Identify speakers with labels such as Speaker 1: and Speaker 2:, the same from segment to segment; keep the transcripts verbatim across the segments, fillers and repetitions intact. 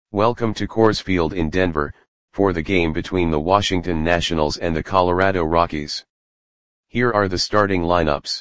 Speaker 1: Welcome to Coors Field in Denver, for the game between the Washington Nationals and the Colorado Rockies. Here are the starting lineups.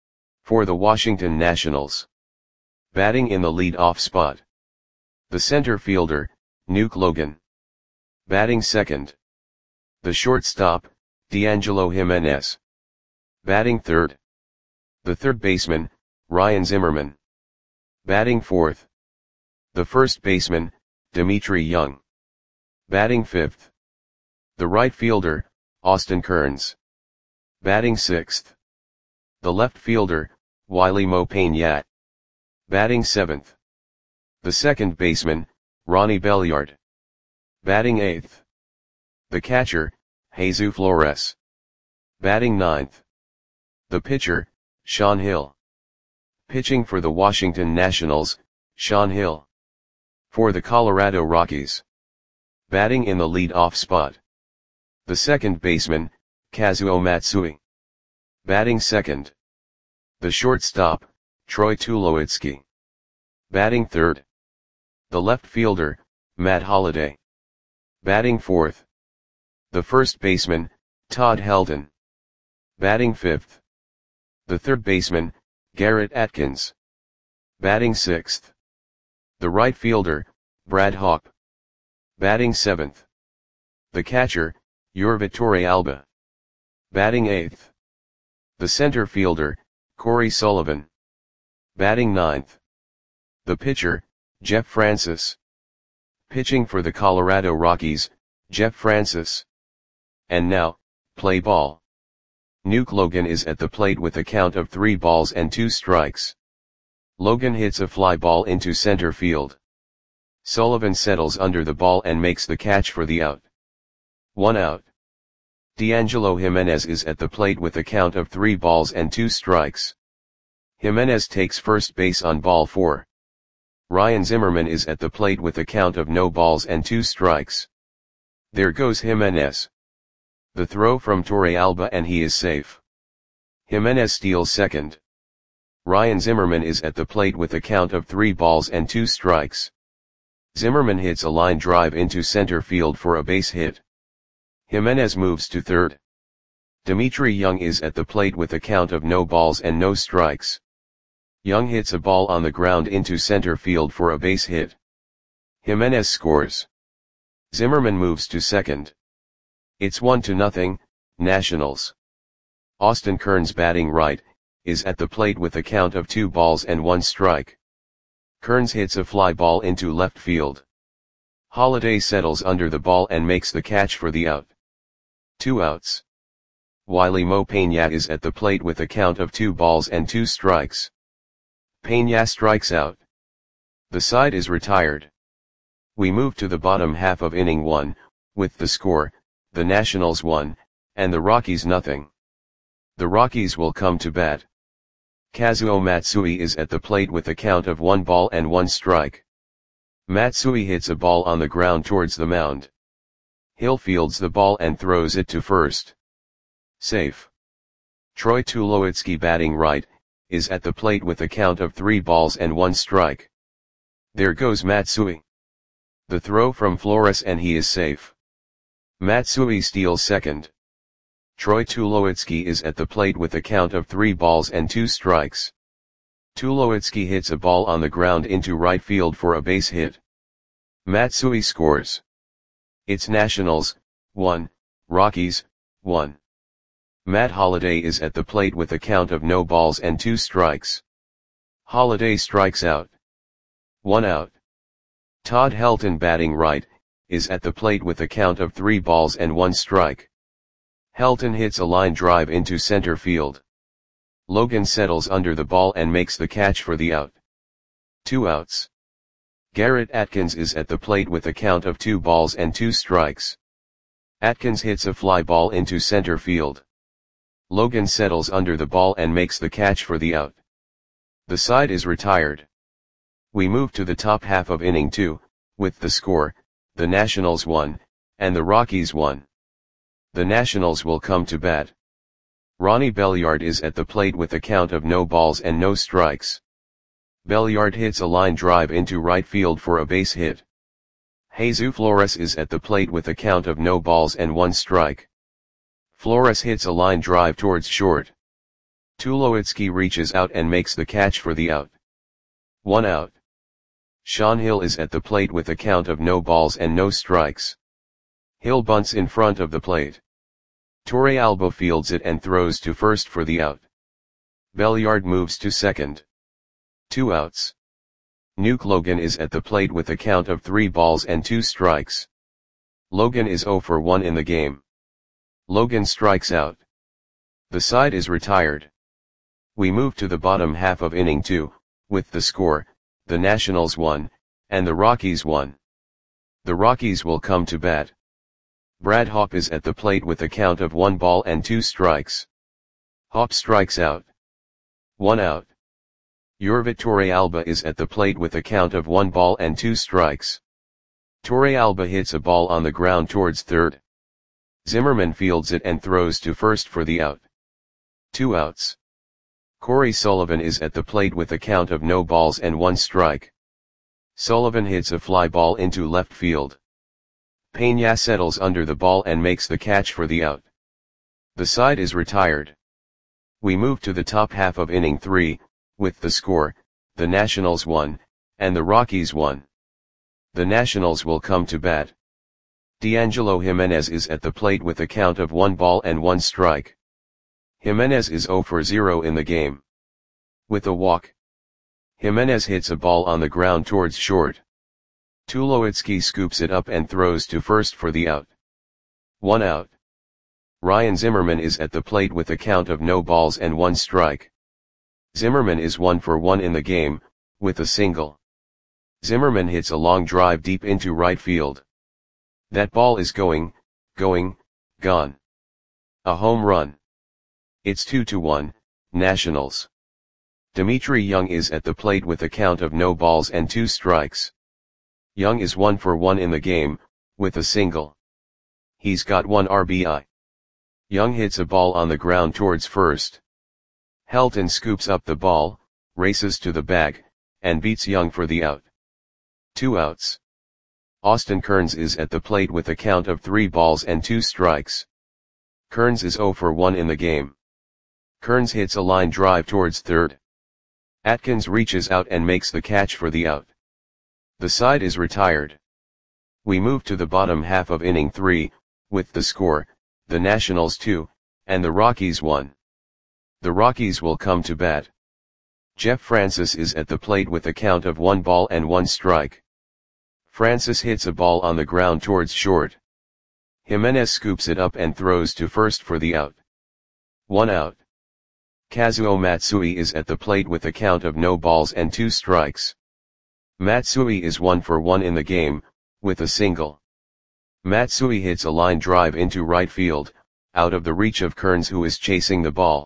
Speaker 1: For the Washington Nationals. Batting in the lead-off spot. The center fielder, Nuke Logan. Batting second. The shortstop, D'Angelo Jimenez. Batting third. The third baseman, Ryan Zimmerman. Batting fourth. The first baseman, Dmitry Young. Batting fifth. The right fielder, Austin Kearns. Batting sixth. The left fielder, Wily Mo Pena. Batting seventh. The second baseman, Ronnie Belliard. Batting eighth. The catcher, Jesus Flores. Batting ninth. The pitcher, Sean Hill. Pitching for the Washington Nationals, Sean Hill. For the Colorado Rockies. Batting in the lead-off spot. The second baseman, Kazuo Matsui. Batting second. The shortstop, Troy Tulowitzki. Batting third. The left fielder, Matt Holliday. Batting fourth. The first baseman, Todd Helton. Batting fifth. The third baseman, Garrett Atkins. Batting sixth. The right fielder, Brad Hawpe. Batting seventh. The catcher, Yurvi Torrealba. Batting eighth. The center fielder, Corey Sullivan. Batting ninth. The pitcher, Jeff Francis. Pitching for the Colorado Rockies, Jeff Francis. And now, play ball. Nuke Logan is at the plate with a count of three balls and two strikes. Logan hits a fly ball into center field. Sullivan settles under the ball and makes the catch for the out. One out. D'Angelo Jimenez is at the plate with a count of three balls and two strikes. Jimenez takes first base on ball four. Ryan Zimmerman is at the plate with a count of no balls and two strikes. There goes Jimenez. The throw from Torrealba and he is safe. Jimenez steals second. Ryan Zimmerman is at the plate with a count of three balls and two strikes. Zimmerman hits a line drive into center field for a base hit. Jimenez moves to third. Dmitry Young is at the plate with a count of no balls and no strikes. Young hits a ball on the ground into center field for a base hit. Jimenez scores. Zimmerman moves to second. It's one to nothing, Nationals. Austin Kearns, batting right, is at the plate with a count of two balls and one strike. Kearns hits a fly ball into left field. Holliday settles under the ball and makes the catch for the out. Two outs. Wily Mo Pena is at the plate with a count of two balls and two strikes. Pena strikes out. The side is retired. We move to the bottom half of inning one, with the score, the Nationals one, and the Rockies nothing. The Rockies will come to bat. Kazuo Matsui is at the plate with a count of one ball and one strike. Matsui hits a ball on the ground towards the mound. Hill fields the ball and throws it to first. Safe. Troy Tulowitzki, batting right, is at the plate with a count of three balls and one strike. There goes Matsui. The throw from Flores and he is safe. Matsui steals second. Troy Tulowitzki is at the plate with a count of three balls and two strikes. Tulowitzki hits a ball on the ground into right field for a base hit. Matsui scores. It's Nationals, one, Rockies, one. Matt Holliday is at the plate with a count of no balls and two strikes. Holliday strikes out. One out. Todd Helton, batting right, is at the plate with a count of three balls and one strike. Helton hits a line drive into center field. Logan settles under the ball and makes the catch for the out. Two outs. Garrett Atkins is at the plate with a count of two balls and two strikes. Atkins hits a fly ball into center field. Logan settles under the ball and makes the catch for the out. The side is retired. We move to the top half of inning two, with the score, the Nationals one, and the Rockies one. The Nationals will come to bat. Ronnie Belliard is at the plate with a count of no balls and no strikes. Belliard hits a line drive into right field for a base hit. Jesus Flores is at the plate with a count of no balls and one strike. Flores hits a line drive towards short. Tulowitzki reaches out and makes the catch for the out. One out. Sean Hill is at the plate with a count of no balls and no strikes. Hill bunts in front of the plate. Torrealba fields it and throws to first for the out. Belliard moves to second. Two outs. Nuke Logan is at the plate with a count of three balls and two strikes. Logan is zero for one in the game. Logan strikes out. The side is retired. We move to the bottom half of inning two, with the score, the Nationals won, and the Rockies won. The Rockies will come to bat. Brad Hawpe is at the plate with a count of one ball and two strikes. Hawpe strikes out. One out. Yurvit Torrealba is at the plate with a count of one ball and two strikes. Torrealba hits a ball on the ground towards third. Zimmerman fields it and throws to first for the out. Two outs. Corey Sullivan is at the plate with a count of no balls and one strike. Sullivan hits a fly ball into left field. Peña settles under the ball and makes the catch for the out. The side is retired. We move to the top half of inning three, with the score, the Nationals won, and the Rockies won. The Nationals will come to bat. D'Angelo Jimenez is at the plate with a count of one ball and one strike. Jimenez is zero for zero in the game. With a walk. Jimenez hits a ball on the ground towards short. Tulowitzki scoops it up and throws to first for the out. One out. Ryan Zimmerman is at the plate with a count of no balls and one strike. Zimmerman is one for one in the game, with a single. Zimmerman hits a long drive deep into right field. That ball is going, going, gone. A home run. It's two to one, Nationals. Dimitri Young is at the plate with a count of no balls and two strikes. Young is one for one in the game, with a single. He's got one R B I. Young hits a ball on the ground towards first. Helton scoops up the ball, races to the bag, and beats Young for the out. Two outs. Austin Kearns is at the plate with a count of three balls and two strikes. Kearns is zero for one in the game. Kearns hits a line drive towards third. Atkins reaches out and makes the catch for the out. The side is retired. We move to the bottom half of inning three, with the score, the Nationals two, and the Rockies one. The Rockies will come to bat. Jeff Francis is at the plate with a count of one ball and one strike. Francis hits a ball on the ground towards short. Jimenez scoops it up and throws to first for the out. One out. Kazuo Matsui is at the plate with a count of no balls and two strikes. Matsui is one for one in the game, with a single. Matsui hits a line drive into right field, out of the reach of Kearns who is chasing the ball.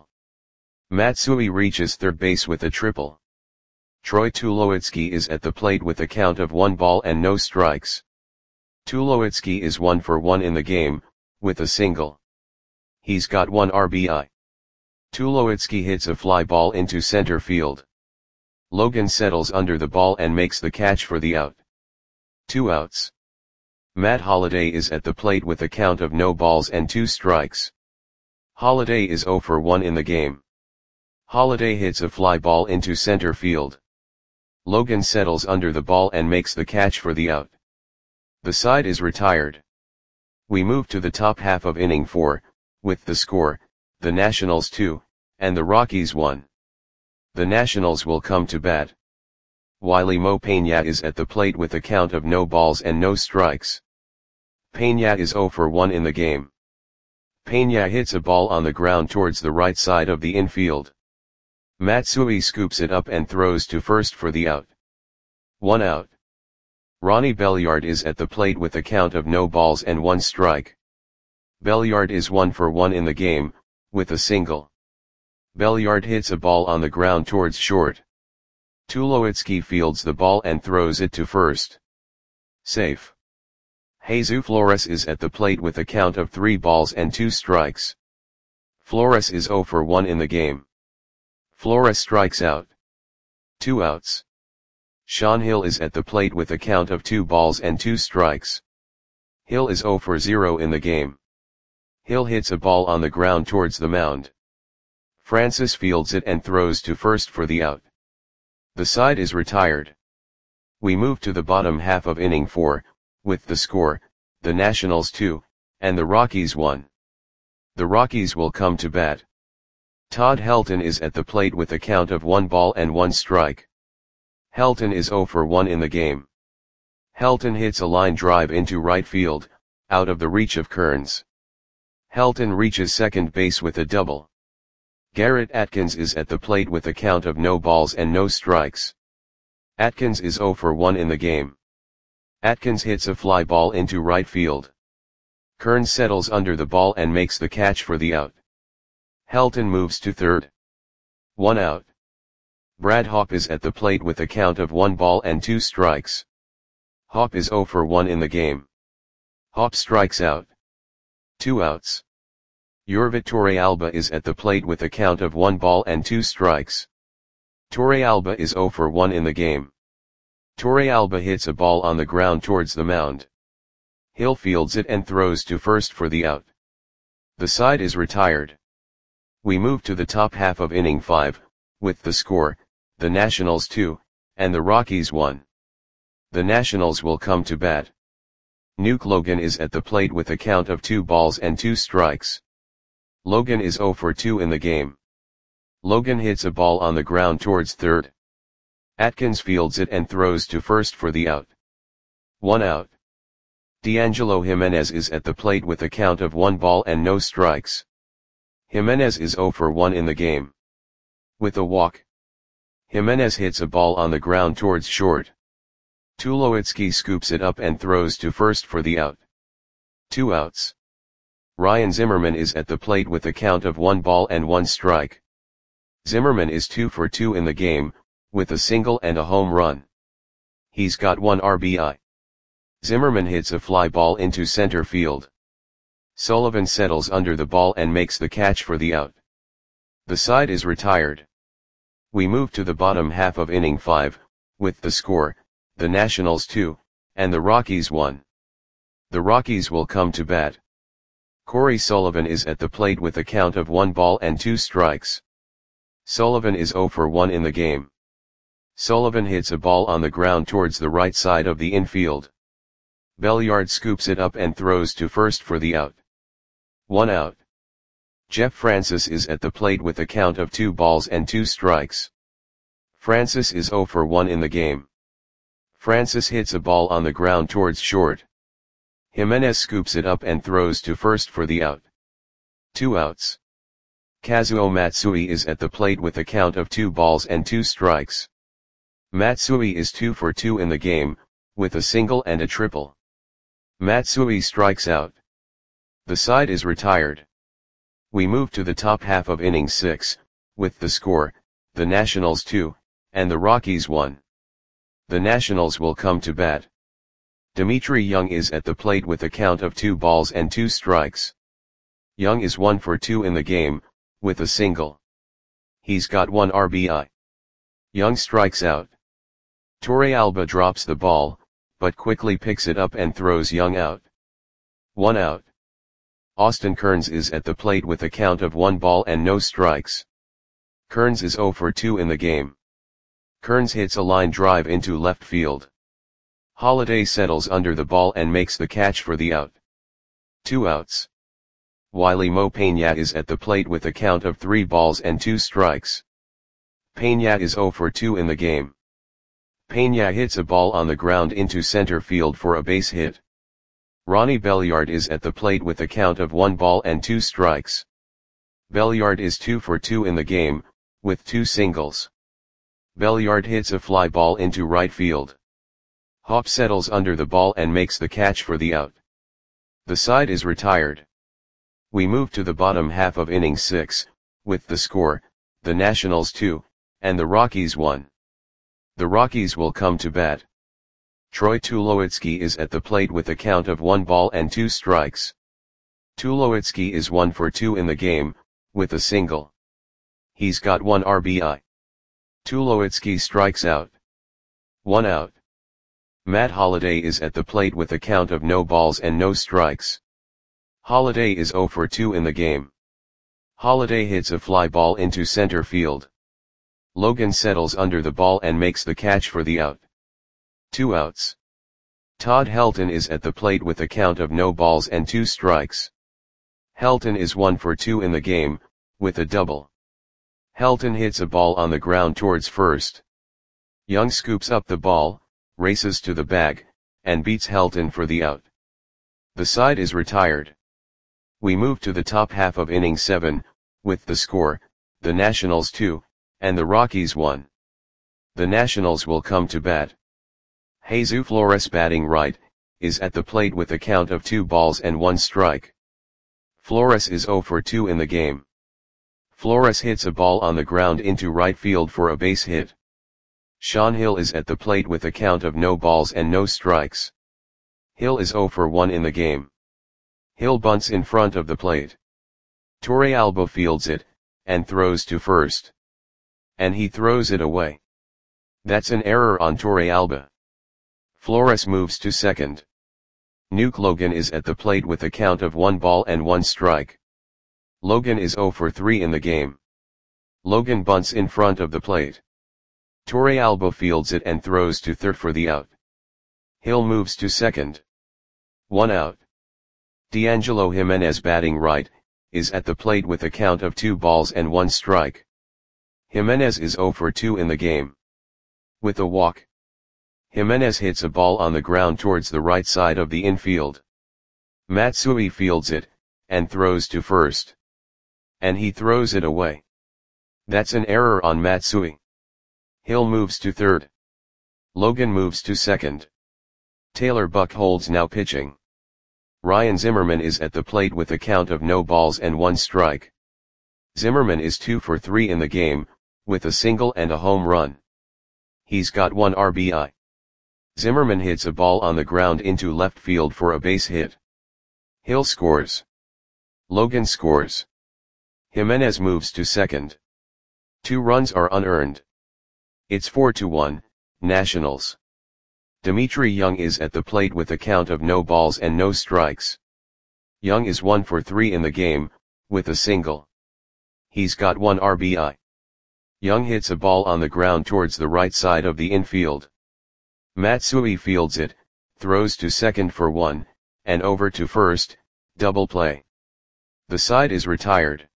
Speaker 1: Matsui reaches third base with a triple. Troy Tulowitzki is at the plate with a count of one ball and no strikes. Tulowitzki is one for one in the game, with a single. He's got one R B I. Tulowitzki hits a fly ball into center field. Logan settles under the ball and makes the catch for the out. Two outs. Matt Holliday is at the plate with a count of no balls and two strikes. Holliday is zero for one in the game. Holliday hits a fly ball into center field. Logan settles under the ball and makes the catch for the out. The side is retired. We move to the top half of inning four, with the score, the Nationals two, and the Rockies one. The Nationals will come to bat. Wiley Mo Peña is at the plate with a count of no balls and no strikes. Peña is zero for one in the game. Peña hits a ball on the ground towards the right side of the infield. Matsui scoops it up and throws to first for the out. One out. Ronnie Belliard is at the plate with a count of no balls and one strike. Belliard is one for one in the game, with a single. Belliard hits a ball on the ground towards short. Tulowitzki fields the ball and throws it to first. Safe. Jesus Flores is at the plate with a count of three balls and two strikes. Flores is zero for one in the game. Flores strikes out. Two outs. Sean Hill is at the plate with a count of two balls and two strikes. Hill is zero for zero in the game. Hill hits a ball on the ground towards the mound. Francis fields it and throws to first for the out. The side is retired. We move to the bottom half of inning four, with the score, the Nationals two, and the Rockies one. The Rockies will come to bat. Todd Helton is at the plate with a count of one ball and one strike. Helton is zero for one in the game. Helton hits a line drive into right field, out of the reach of Kearns. Helton reaches second base with a double. Garrett Atkins is at the plate with a count of no balls and no strikes. Atkins is zero for one in the game. Atkins hits a fly ball into right field. Kearns settles under the ball and makes the catch for the out. Helton moves to third. One out. Brad Hopp is at the plate with a count of one ball and two strikes. Hopp is zero for one in the game. Hopp strikes out. Two outs. Yorvit Torrealba is at the plate with a count of one ball and two strikes. Torrealba is zero for one in the game. Torrealba hits a ball on the ground towards the mound. Hill fields it and throws to first for the out. The side is retired. We move to the top half of inning five, with the score, the Nationals two, and the Rockies one. The Nationals will come to bat. Nuke Logan is at the plate with a count of two balls and two strikes. Logan is zero for two in the game. Logan hits a ball on the ground towards third. Atkins fields it and throws to first for the out. One out. D'Angelo Jimenez is at the plate with a count of one ball and no strikes. Jimenez is zero for one in the game. With a walk. Jimenez hits a ball on the ground towards short. Tulowitzki scoops it up and throws to first for the out. Two outs. Ryan Zimmerman is at the plate with a count of one ball and one strike. Zimmerman is two for two in the game, with a single and a home run. He's got one R B I. Zimmerman hits a fly ball into center field. Sullivan settles under the ball and makes the catch for the out. The side is retired. We move to the bottom half of inning five, with the score, the Nationals two, and the Rockies one. The Rockies will come to bat. Corey Sullivan is at the plate with a count of one ball and two strikes. Sullivan is zero for one in the game. Sullivan hits a ball on the ground towards the right side of the infield. Belliard scoops it up and throws to first for the out. One out. Jeff Francis is at the plate with a count of two balls and two strikes. Francis is zero for one in the game. Francis hits a ball on the ground towards short. Jimenez scoops it up and throws to first for the out. Two outs. Kazuo Matsui is at the plate with a count of two balls and two strikes. Matsui is two for two in the game, with a single and a triple. Matsui strikes out. The side is retired. We move to the top half of inning six, with the score, the Nationals two, and the Rockies one. The Nationals will come to bat. Dimitri Young is at the plate with a count of two balls and two strikes. Young is one for two in the game, with a single. He's got one R B I. Young strikes out. Torrealba drops the ball, but quickly picks it up and throws Young out. One out. Austin Kearns is at the plate with a count of one ball and no strikes. Kearns is zero for two in the game. Kearns hits a line drive into left field. Holiday settles under the ball and makes the catch for the out. Two outs. Wiley Mo Peña is at the plate with a count of three balls and two strikes. Peña is zero for two in the game. Peña hits a ball on the ground into center field for a base hit. Ronnie Belliard is at the plate with a count of one ball and two strikes. Belliard is two for two in the game, with two singles. Belliard hits a fly ball into right field. Hopp settles under the ball and makes the catch for the out. The side is retired. We move to the bottom half of inning six, with the score, the Nationals two, and the Rockies one. The Rockies will come to bat. Troy Tulowitzki is at the plate with a count of one ball and two strikes. Tulowitzki is one for two in the game, with a single. He's got one R B I. Tulowitzki strikes out. One out. Matt Holliday is at the plate with a count of no balls and no strikes. Holliday is zero for two in the game. Holliday hits a fly ball into center field. Logan settles under the ball and makes the catch for the out. Two outs. Todd Helton is at the plate with a count of no balls and two strikes. Helton is one for two in the game, with a double. Helton hits a ball on the ground towards first. Young scoops up the ball, races to the bag, and beats Helton for the out. The side is retired. We move to the top half of inning seven, with the score, the Nationals two, and the Rockies one. The Nationals will come to bat. Jesus Flores, batting right, is at the plate with a count of two balls and one strike. Flores is zero for two in the game. Flores hits a ball on the ground into right field for a base hit. Sean Hill is at the plate with a count of no balls and no strikes. Hill is zero for one in the game. Hill bunts in front of the plate. Torrealba fields it, and throws to first. And he throws it away. That's an error on Torrealba. Flores moves to second. Nuke Logan is at the plate with a count of one ball and one strike. Logan is zero for three in the game. Logan bunts in front of the plate. Torrealba fields it and throws to third for the out. Hill moves to second. One out. D'Angelo Jimenez, batting right, is at the plate with a count of two balls and one strike. Jimenez is zero for two in the game. With a walk. Jimenez hits a ball on the ground towards the right side of the infield. Matsui fields it, and throws to first. And he throws it away. That's an error on Matsui. Hill moves to third. Logan moves to second. Taylor Buchholz now pitching. Ryan Zimmerman is at the plate with a count of no balls and one strike. Zimmerman is two for three in the game, with a single and a home run. He's got one R B I. Zimmerman hits a ball on the ground into left field for a base hit. Hill scores. Logan scores. Jimenez moves to second. Two runs are unearned. It's four to one, Nationals. Dimitri Young is at the plate with a count of no balls and no strikes. Young is one for three in the game, with a single. He's got one R B I. Young hits a ball on the ground towards the right side of the infield. Matsui fields it, throws to second for one, and over to first, double play. The side is retired.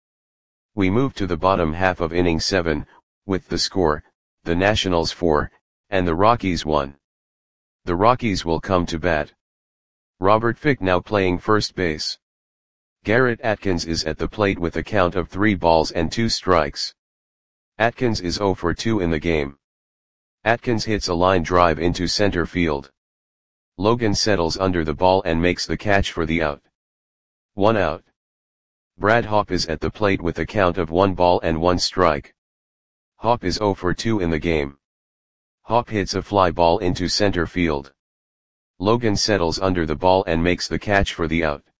Speaker 1: We move to the bottom half of inning seven, with the score, the Nationals four, and the Rockies one. The Rockies will come to bat. Robert Fick now playing first base. Garrett Atkins is at the plate with a count of three balls and two strikes. Atkins is zero for two in the game. Atkins hits a line drive into center field. Logan settles under the ball and makes the catch for the out. One out. Brad Hopp is at the plate with a count of one ball and one strike. Hopp is zero for two in the game. Hopp hits a fly ball into center field. Logan settles under the ball and makes the catch for the out.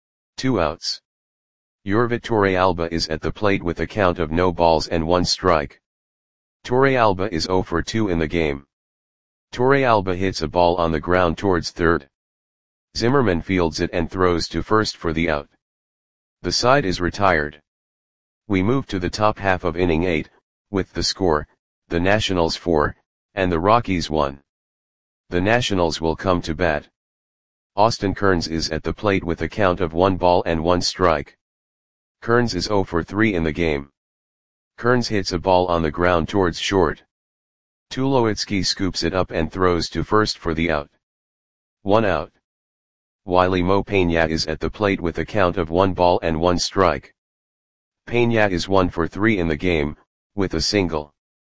Speaker 1: Two outs. Yorvit Torrealba is at the plate with a count of no balls and one strike. Torrealba is zero for two in the game. Torrealba hits a ball on the ground towards third. Zimmerman fields it and throws to first for the out. The side is retired. We move to the top half of inning eight, with the score, the Nationals four, and the Rockies one. The Nationals will come to bat. Austin Kearns is at the plate with a count of one ball and one strike. Kearns is zero for three in the game. Kearns hits a ball on the ground towards short. Tulowitzki scoops it up and throws to first for the out. One out. Wiley Mo Peña is at the plate with a count of one ball and one strike. Peña is one for three in the game, with a single.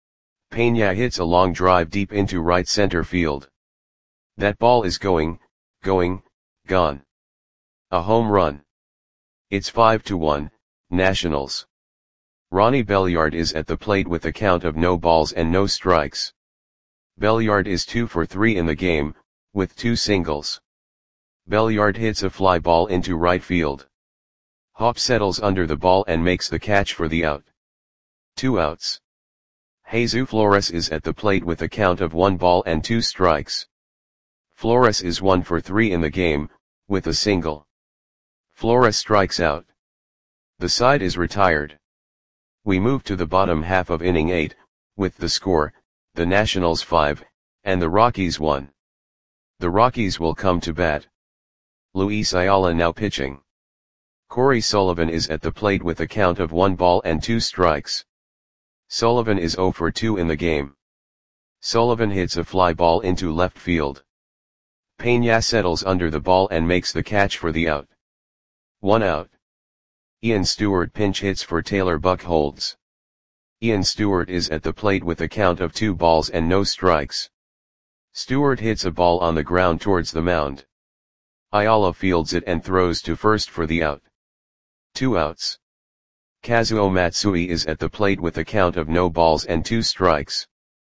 Speaker 1: Peña hits a long drive deep into right center field. That ball is going, going, gone. A home run. It's five to one, Nationals. Ronnie Belliard is at the plate with a count of no balls and no strikes. Belliard is two for three in the game, with two singles. Belliard hits a fly ball into right field. Hopp settles under the ball and makes the catch for the out. Two outs. Jesus Flores is at the plate with a count of one ball and two strikes. Flores is one for three in the game, with a single. Flores strikes out. The side is retired. We move to the bottom half of inning eight, with the score, the Nationals five, and the Rockies one. The Rockies will come to bat. Luis Ayala now pitching. Corey Sullivan is at the plate with a count of one ball and two strikes. Sullivan is zero for two in the game. Sullivan hits a fly ball into left field. Peña settles under the ball and makes the catch for the out. One out. Ian Stewart pinch hits for Taylor Buchholz. Ian Stewart is at the plate with a count of two balls and no strikes. Stewart hits a ball on the ground towards the mound. Ayala fields it and throws to first for the out. Two outs. Kazuo Matsui is at the plate with a count of no balls and two strikes.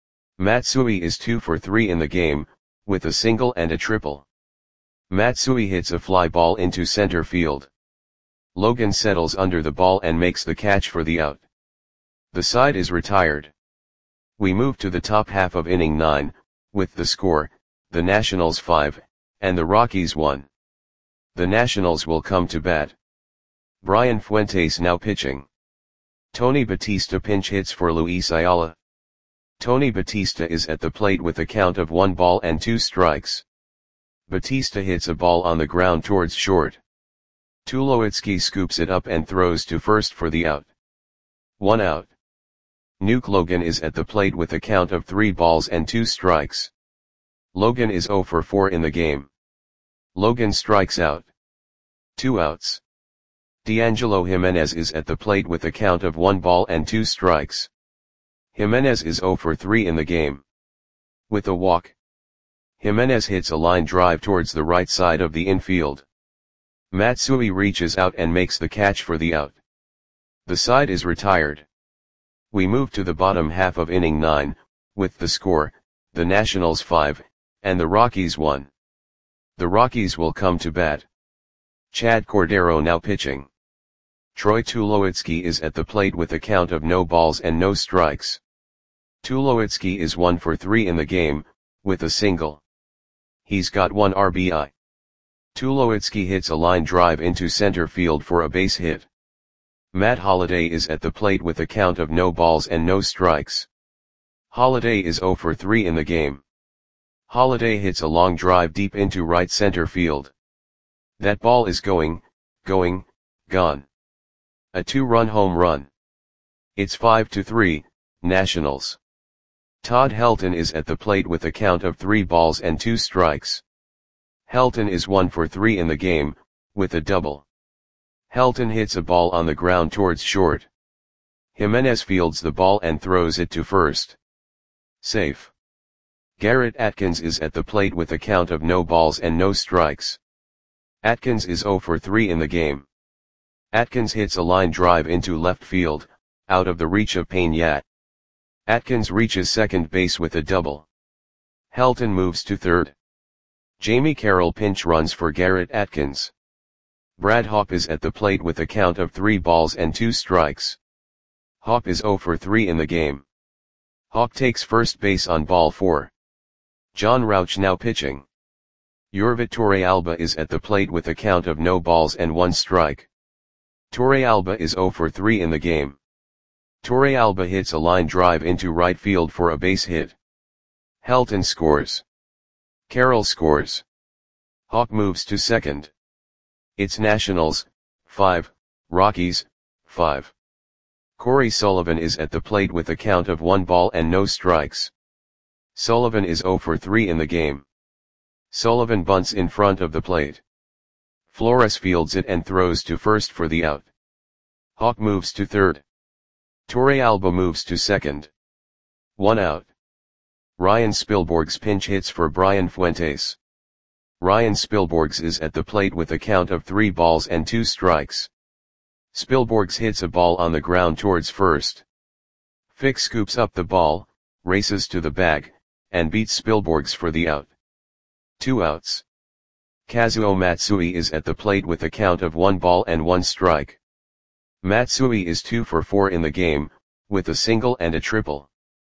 Speaker 1: Matsui is two for three in the game, with a single and a triple. Matsui hits a fly ball into center field. Logan settles under the ball and makes the catch for the out. The side is retired. We move to the top half of inning nine, with the score, the Nationals five, and the Rockies one. The Nationals will come to bat. Brian Fuentes now pitching. Tony Batista pinch hits for Luis Ayala. Tony Batista is at the plate with a count of one ball and two strikes. Batista hits a ball on the ground towards short. Tulowitzki scoops it up and throws to first for the out. One out. Nuke Logan is at the plate with a count of three balls and two strikes. Logan is zero for four in the game. Logan strikes out. Two outs. D'Angelo Jimenez is at the plate with a count of one ball and two strikes. Jimenez is zero for three in the game. With a walk. Jimenez hits a line drive towards the right side of the infield. Matsui reaches out and makes the catch for the out. The side is retired. We move to the bottom half of inning nine, with the score, the Nationals five, and the Rockies one. The Rockies will come to bat. Chad Cordero now pitching. Troy Tulowitzki is at the plate with a count of no balls and no strikes. Tulowitzki is one for three in the game, with a single. He's got one R B I. Tulowitzki hits a line drive into center field for a base hit. Matt Holliday is at the plate with a count of no balls and no strikes. Holliday is zero for three in the game. Holliday hits a long drive deep into right center field. That ball is going, going, gone. A two-run home run. It's five to three, Nationals. Todd Helton is at the plate with a count of three balls and two strikes. Helton is one for three in the game, with a double. Helton hits a ball on the ground towards short. Jimenez fields the ball and throws it to first. Safe. Garrett Atkins is at the plate with a count of no balls and no strikes. Atkins is zero for three in the game. Atkins hits a line drive into left field, out of the reach of Peña. Atkins reaches second base with a double. Helton moves to third. Jamie Carroll pinch runs for Garrett Atkins. Brad Hawpe is at the plate with a count of three balls and two strikes. Hawpe is zero for three in the game. Hawpe takes first base on ball four. John Rauch now pitching. Yorvit Torrealba is at the plate with a count of no balls and one strike. Torrealba is zero for three in the game. Torrealba hits a line drive into right field for a base hit. Helton scores. Carroll scores. Hawpe moves to second. It's Nationals, five, Rockies, five. Corey Sullivan is at the plate with a count of one ball and no strikes. Sullivan is zero for three in the game. Sullivan bunts in front of the plate. Flores fields it and throws to first for the out. Hawpe moves to third. Torrealba moves to second. One out. Ryan Spilborghs pinch hits for Brian Fuentes. Ryan Spilborghs is at the plate with a count of three balls and two strikes. Spilborghs hits a ball on the ground towards first. Fick scoops up the ball, races to the bag, and beats Spilborghs for the out. Two outs. Kazuo Matsui is at the plate with a count of one ball and one strike. Matsui is two for four in the game, with a single and a triple.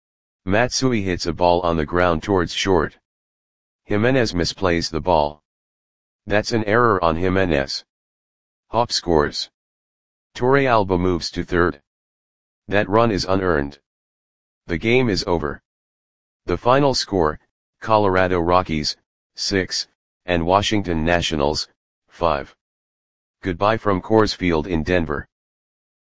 Speaker 1: Matsui hits a ball on the ground towards short. Jimenez misplays the ball. That's an error on Jimenez. Hop scores. Torrealba moves to third. That run is unearned. The game is over. The final score, Colorado Rockies, six, and Washington Nationals, five. Goodbye from Coors Field in Denver.